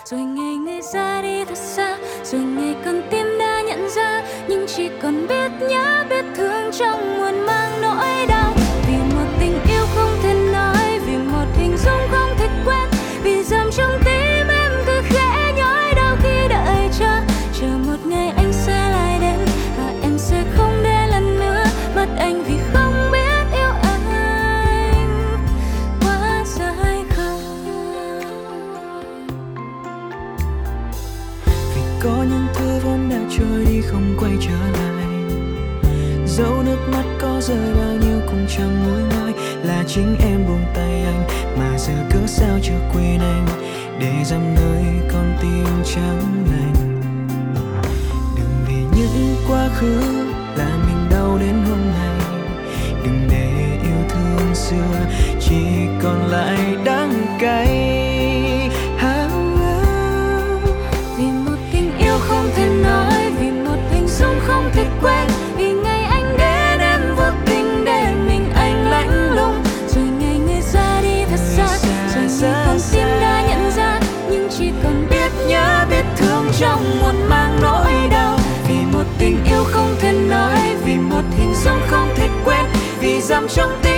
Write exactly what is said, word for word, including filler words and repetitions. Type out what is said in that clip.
Rồi ngày người ra đi thật xa, rồi ngày con tim đã nhận ra, nhưng chỉ còn biết nhớ biết thương trong muôn mang nỗi đau. Vì một tình yêu không thể nói, vì một hình dung không thể quên, vì dòng trong tim em cứ khẽ nhói đau khi đợi chờ. Chờ một ngày anh sẽ lại đến và em sẽ không để lần nữa mất anh, vì không biết yêu anh quá dài không. Vì có những thứ vốn đã trôi đi không quay trở lại, dẫu nước mắt có rơi bao nhiêu cũng chẳng nguôi ngoai. Là chính em buông tay anh mà giờ cớ sao chưa quên anh, để dăm nơi con tim trắng lành. Đừng vì những quá khứ làm mình đau đến hôm nay, đừng để yêu thương xưa chỉ còn lại đắng cay. Vì một tình yêu không thể nói, vì một hình dung không thể quên, vì ngày anh đến em vô tình để mình anh lạnh lùng. Rồi ngày người ra đi thật xa, rồi ngày con tim đã nhận ra, nhưng chỉ còn biết nhớ biết thương trong muôn mang nỗi đau. Vì một tình yêu không thể nói, vì một hình dung không thể quên, vì dằm trong tim